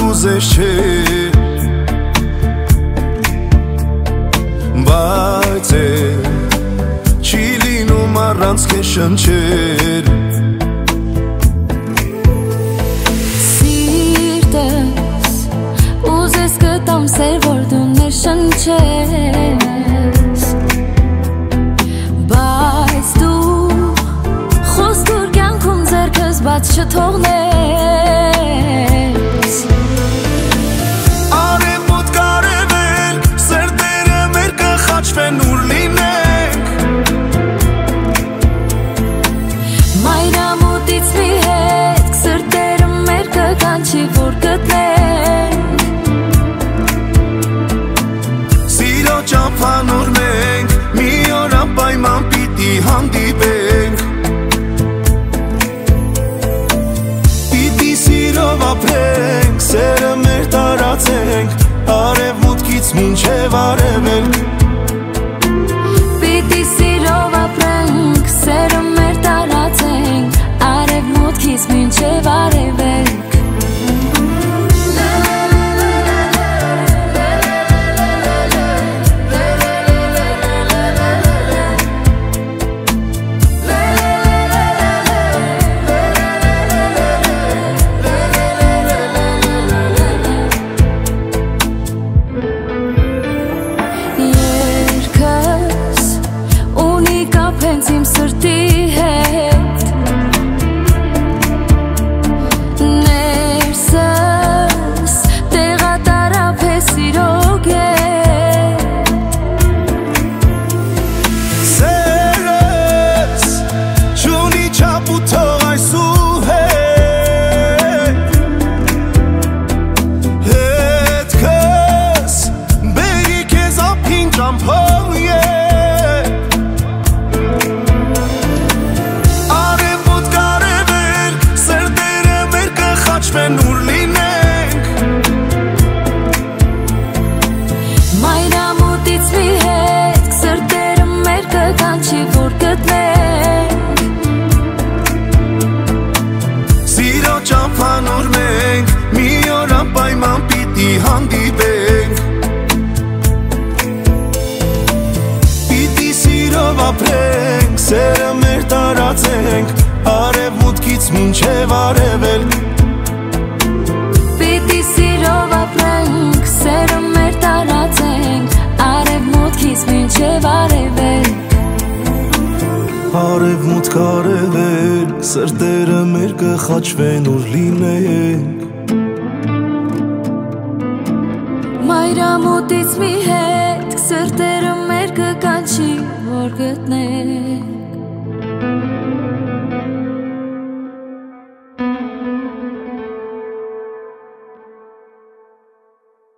կուզես չէ Բայց չի լինում առանց քեզ շնչեր Սիրտս ուզես կտամ սեր որ դու ներշնչես Բայց դու խոստուր կյանքում ձեռքս բաց չթողնես Արևոտ կարևել սրտերը մեր կխաչվեն ուր լինենք Մայրամուտից մի հետ սրտերը մեր կկանչի որ գտնենք Սիրո ճամփանուր մենք մի օր անպայման պիտի հանդիպենք Պիտի սիրով ապրենք, սերը մեր տարածենք Արևմուտքից մինչև արևելք Պիտի սիրով ապրենք, սերը մեր տարածենք Արևմուտքից մինչև արևելք Իմ սրտի հետ Ներսս տեղատարապ է սիրո գետ Սերս չունի չափ ու թող այսուհետ Հետքս բերի քեզ ափին ճամփով Ուր լինենք Մայրամուտից մի հետ սրտերը մեր կկանչի որ գտնենք Սիրո ճամփանուր մենք մի օր անպայման պիտի հանդիպենք Պիտի սիրով ապրենք, սերը մեր տարածենք Արևմուտքից մինչև արևելք Պիտի սիրով ապրենք, սերը մեր տարածենք Արևմուտքից մինչև արևելք Արևմուտք արևելք, սրտերը մեր կխաչվեն ուր լինենք Մայրամուտից մի հետ սրտերը